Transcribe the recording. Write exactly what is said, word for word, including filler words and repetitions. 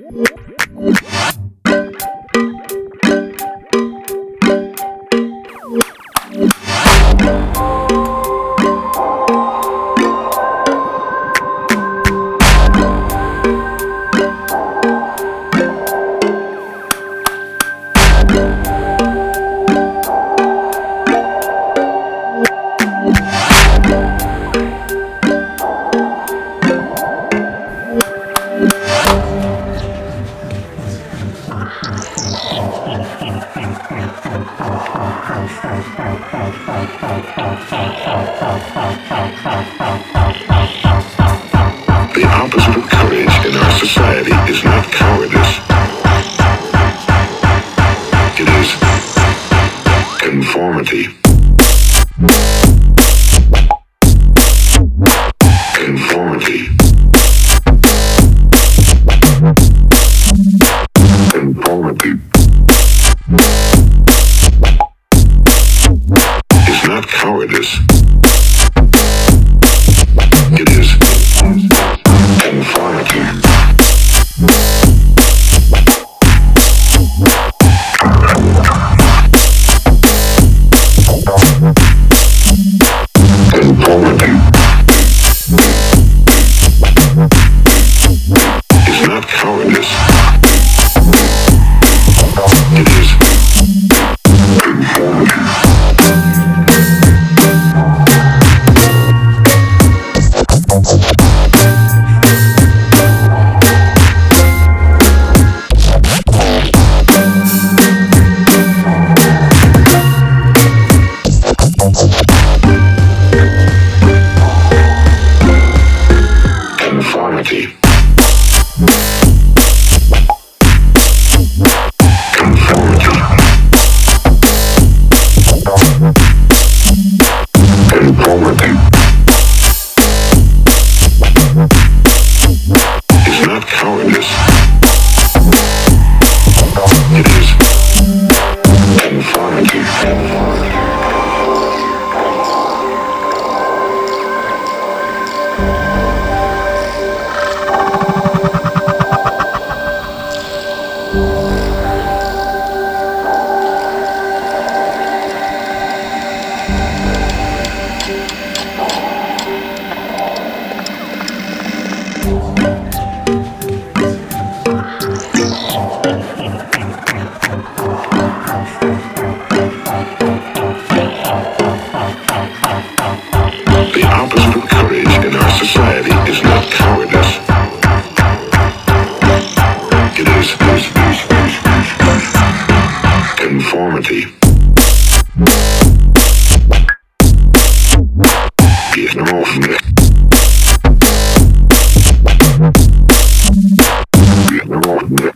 The opposite of courage in our society is not cowardice. It is conformity. Conformity. Conformity is not cowardice. It is conformity. Conformity is not cowardice. It is conformity. Conformity. Conformity. Conformity is not cowardice. It is conformity. The opposite of courage in our society is not cowardice. It is conformity. Is no more. Is no more.